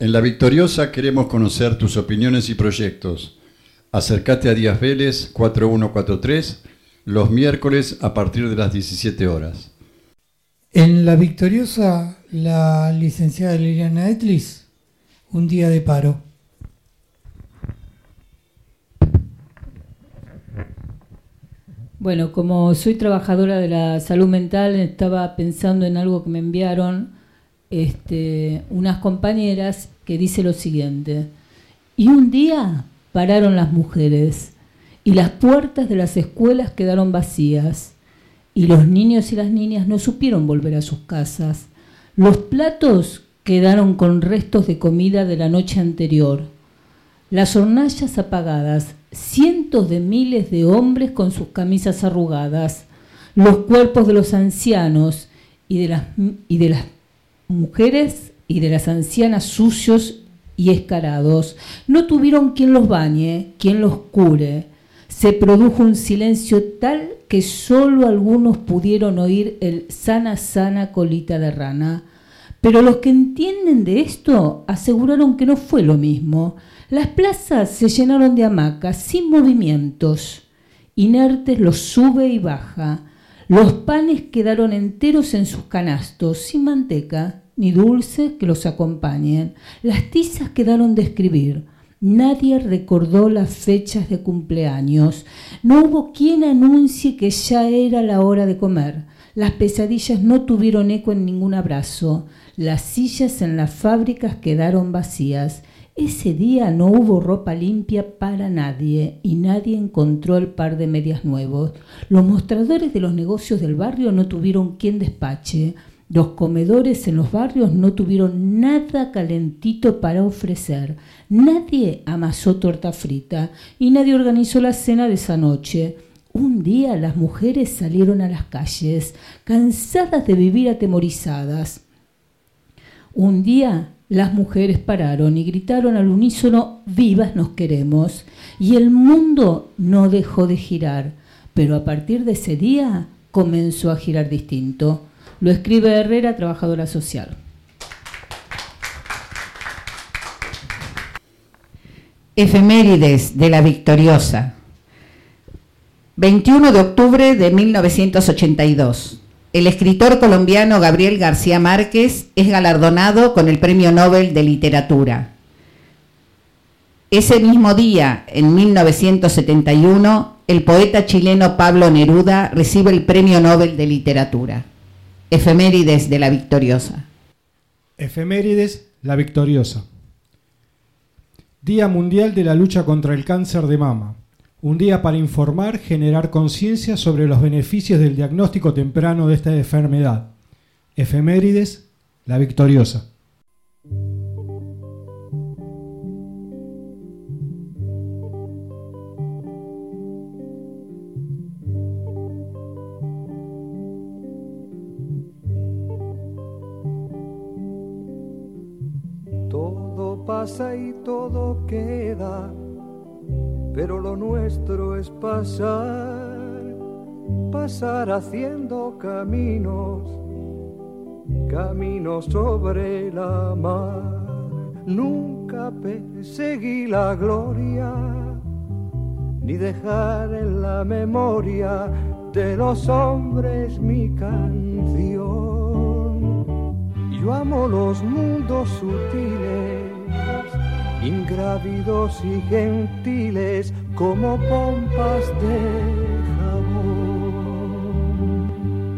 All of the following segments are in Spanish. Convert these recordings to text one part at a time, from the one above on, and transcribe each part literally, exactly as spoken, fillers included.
En La Victoriosa queremos conocer tus opiniones y proyectos. Acércate a Díaz Vélez cuatro uno cuatro tres los miércoles a partir de las diecisiete horas. En La Victoriosa, la licenciada Liliana Etlis, un día de paro. Bueno, como soy trabajadora de la salud mental, estaba pensando en algo que me enviaron este, unas compañeras que dice lo siguiente. Y un día pararon las mujeres y las puertas de las escuelas quedaron vacías y los niños y las niñas no supieron volver a sus casas. Los platos quedaron con restos de comida de la noche anterior. Las hornallas apagadas, cientos de miles de hombres con sus camisas arrugadas, los cuerpos de los ancianos y de las, y de las mujeres y de las ancianas sucios y escarados. No tuvieron quien los bañe, quien los cure. Se produjo un silencio tal que solo algunos pudieron oír el sana, sana colita de rana. Pero los que entienden de esto aseguraron que no fue lo mismo. Las plazas se llenaron de hamacas, sin movimientos. Inertes los sube y baja. Los panes quedaron enteros en sus canastos, sin manteca ni dulce que los acompañen. Las tizas quedaron de escribir. Nadie recordó las fechas de cumpleaños. No hubo quien anuncie que ya era la hora de comer. Las pesadillas no tuvieron eco en ningún abrazo. Las sillas en las fábricas quedaron vacías. Ese día no hubo ropa limpia para nadie y nadie encontró el par de medias nuevos. Los mostradores de los negocios del barrio no tuvieron quien despache. Los comedores en los barrios no tuvieron nada calentito para ofrecer. Nadie amasó torta frita y nadie organizó la cena de esa noche. Un día las mujeres salieron a las calles, cansadas de vivir atemorizadas. Un día las mujeres pararon y gritaron al unísono: «¡Vivas nos queremos!». Y el mundo no dejó de girar, pero a partir de ese día comenzó a girar distinto. Lo escribe Herrera, trabajadora social. Efemérides de La Victoriosa. veintiuno de octubre de mil novecientos ochenta y dos. El escritor colombiano Gabriel García Márquez es galardonado con el Premio Nobel de Literatura. Ese mismo día, en mil novecientos setenta y uno, el poeta chileno Pablo Neruda recibe el Premio Nobel de Literatura. Efemérides de La Victoriosa. Efemérides La Victoriosa. Día Mundial de la Lucha contra el Cáncer de Mama. Un día para informar, generar conciencia sobre los beneficios del diagnóstico temprano de esta enfermedad. Efemérides La Victoriosa. Todo pasa y todo queda, pero lo nuestro es pasar, pasar haciendo caminos, caminos sobre la mar. Nunca perseguí la gloria, ni dejar en la memoria de los hombres mi canción. Yo amo los mundos sutiles, ingrávidos y gentiles, como pompas de jabón.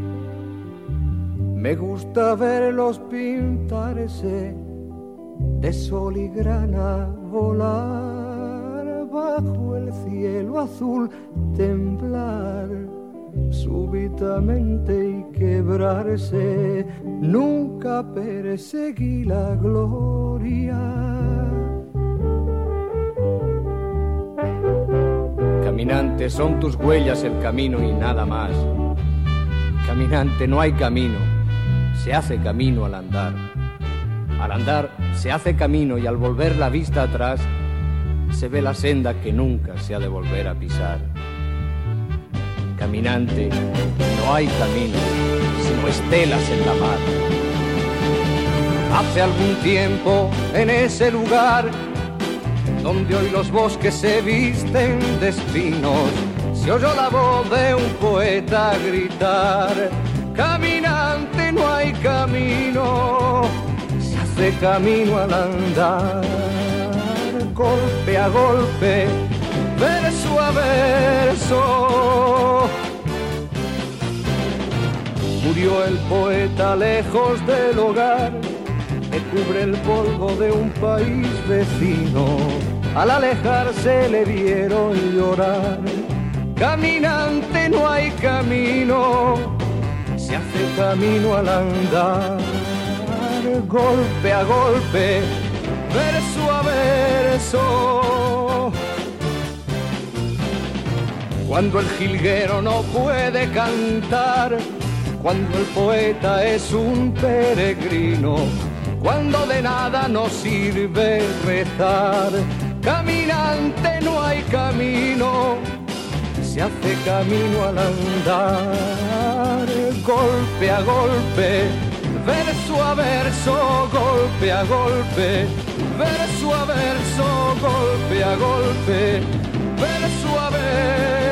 Me gusta verlos pintarse de sol y grana, volar bajo el cielo azul, temblar súbitamente y quebrarse. Nunca perseguí la gloria. Caminante, son tus huellas el camino y nada más. Caminante, no hay camino, se hace camino al andar. Al andar se hace camino y al volver la vista atrás se ve la senda que nunca se ha de volver a pisar. Caminante, no hay camino, sino estelas en la mar. Hace algún tiempo en ese lugar donde hoy los bosques se visten de espinos, se oyó la voz de un poeta gritar: caminante, no hay camino, se hace camino al andar. Golpe a golpe, verso a verso, murió el poeta lejos del hogar que cubre el polvo de un país vecino. Al alejarse le vieron llorar. Caminante, no hay camino, se hace camino al andar. Golpe a golpe, verso a verso. Cuando el jilguero no puede cantar, cuando el poeta es un peregrino, cuando de nada nos sirve rezar. Caminante, no hay camino, se hace camino al andar. Golpe a golpe, verso a verso, golpe a golpe, verso a verso, golpe a golpe, verso a verso.